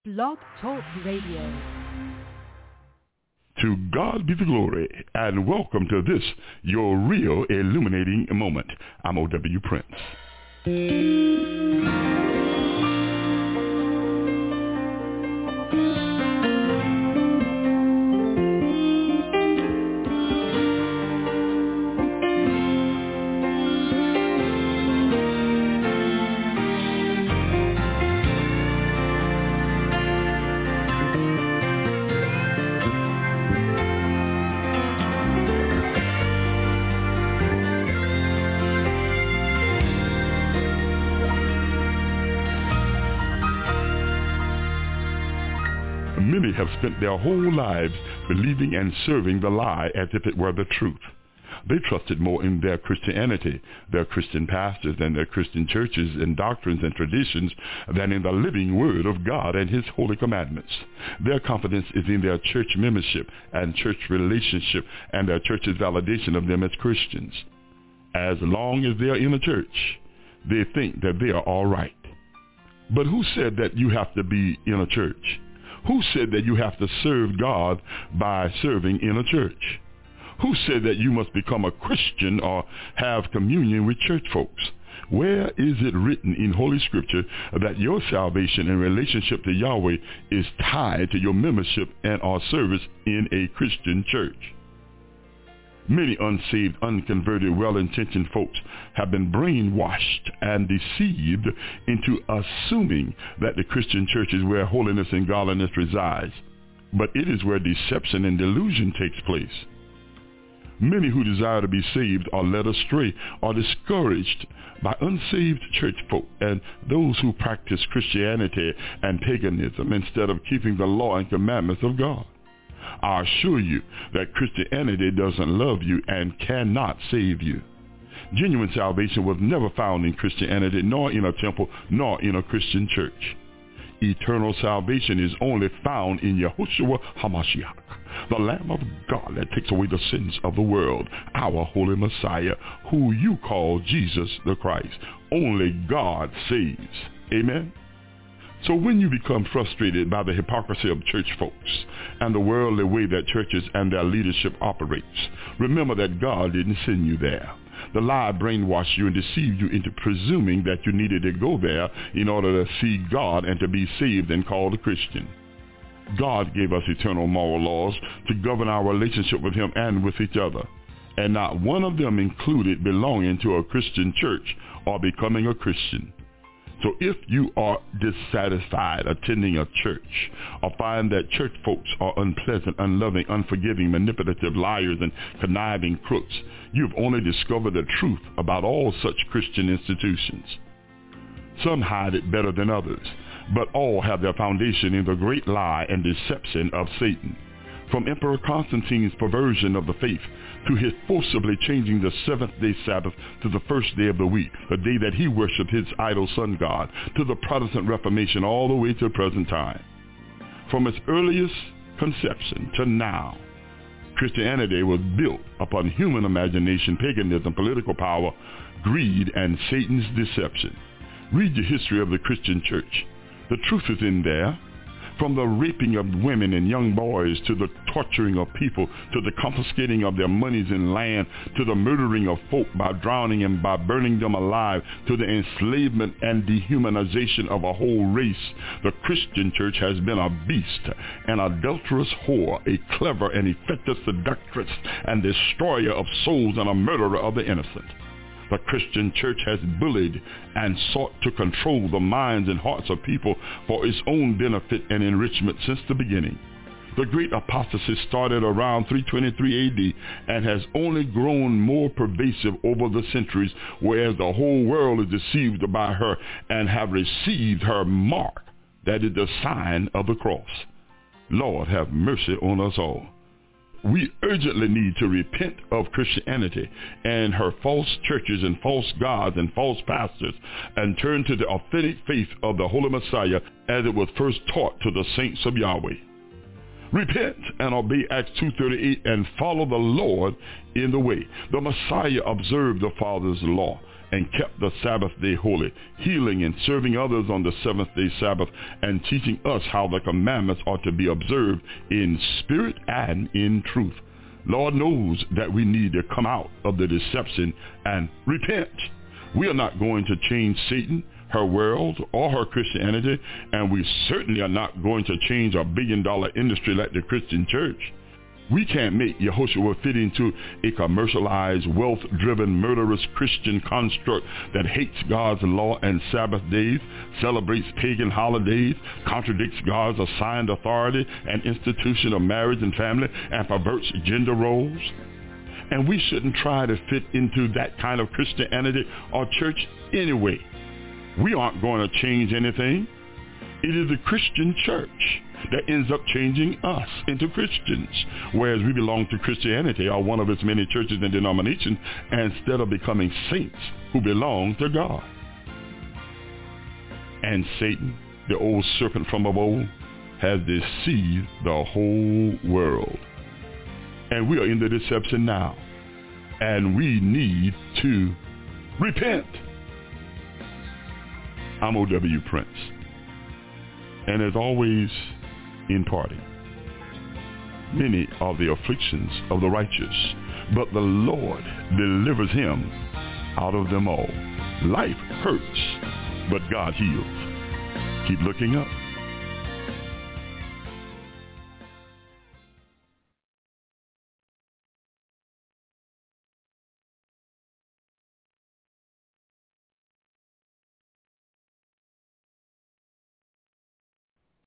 Blog Talk Radio. To God be the glory, and welcome to this, your real illuminating moment. I'm O.W. Prince. Many have spent their whole lives believing and serving the lie as if it were the truth. They trusted more in their Christianity, their Christian pastors, and their Christian churches and doctrines and traditions than in the living Word of God and His holy commandments. Their confidence is in their church membership and church relationship and their church's validation of them as Christians. As long as they are in a church, they think that they are all right. But who said that you have to be in a church? Who said that you have to serve God by serving in a church? Who said that you must become a Christian or have communion with church folks? Where is it written in Holy Scripture that your salvation and relationship to Yahweh is tied to your membership and or service in a Christian church? Many unsaved, unconverted, well-intentioned folks have been brainwashed and deceived into assuming that the Christian church is where holiness and godliness resides, but it is where deception and delusion takes place. Many who desire to be saved are led astray or discouraged by unsaved church folk and those who practice Christianity and paganism instead of keeping the law and commandments of God. I assure you that Christianity doesn't love you and cannot save you. Genuine salvation was never found in Christianity, nor in a temple, nor in a Christian church. Eternal salvation is only found in Yahushua HaMashiach, the Lamb of God that takes away the sins of the world, our holy Messiah, who you call Jesus the Christ. Only God saves. Amen? So when you become frustrated by the hypocrisy of church folks and the worldly way that churches and their leadership operates, remember that God didn't send you there. The lie brainwashed you and deceived you into presuming that you needed to go there in order to see God and to be saved and called a Christian. God gave us eternal moral laws to govern our relationship with Him and with each other, and not one of them included belonging to a Christian church or becoming a Christian. So if you are dissatisfied attending a church or find that church folks are unpleasant, unloving, unforgiving, manipulative, liars, and conniving crooks, you've only discovered the truth about all such Christian institutions. Some hide it better than others, but all have their foundation in the great lie and deception of Satan. From Emperor Constantine's perversion of the faith to his forcibly changing the seventh-day Sabbath to the first day of the week, the day that he worshipped his idol sun god, to the Protestant Reformation all the way to the present time. From its earliest conception to now, Christianity was built upon human imagination, paganism, political power, greed, and Satan's deception. Read the history of the Christian church. The truth is in there. From the raping of women and young boys, to the torturing of people, to the confiscating of their monies and land, to the murdering of folk by drowning and by burning them alive, to the enslavement and dehumanization of a whole race, the Christian church has been a beast, an adulterous whore, a clever and effective seductress and destroyer of souls, and a murderer of the innocent. The Christian church has bullied and sought to control the minds and hearts of people for its own benefit and enrichment since the beginning. The great apostasy started around 323 AD and has only grown more pervasive over the centuries, whereas the whole world is deceived by her and have received her mark, that is the sign of the cross. Lord, have mercy on us all. We urgently need to repent of Christianity and her false churches and false gods and false pastors and turn to the authentic faith of the Holy Messiah as it was first taught to the saints of Yahweh. Repent and obey Acts 2:38 and follow the Lord in the way. The Messiah observed the Father's law and kept the Sabbath day holy, healing and serving others on the seventh day Sabbath, and teaching us how the commandments are to be observed in spirit and in truth. Lord knows that we need to come out of the deception and repent. We are not going to change Satan, her world, or her Christianity, and we certainly are not going to change a billion-dollar industry like the Christian church. We can't make Yehoshua fit into a commercialized, wealth-driven, murderous Christian construct that hates God's law and Sabbath days, celebrates pagan holidays, contradicts God's assigned authority and institution of marriage and family, and perverts gender roles. And we shouldn't try to fit into that kind of Christianity or church anyway. We aren't going to change anything. It is the Christian church that ends up changing us into Christians, whereas we belong to Christianity or one of its many churches and denominations, instead of becoming saints who belong to God. And Satan, the old serpent from of old, has deceived the whole world. And we are in the deception now, and we need to repent. I'm O.W. Prince. And as always, in parting, many are the afflictions of the righteous, but the Lord delivers him out of them all. Life hurts, but God heals. Keep looking up.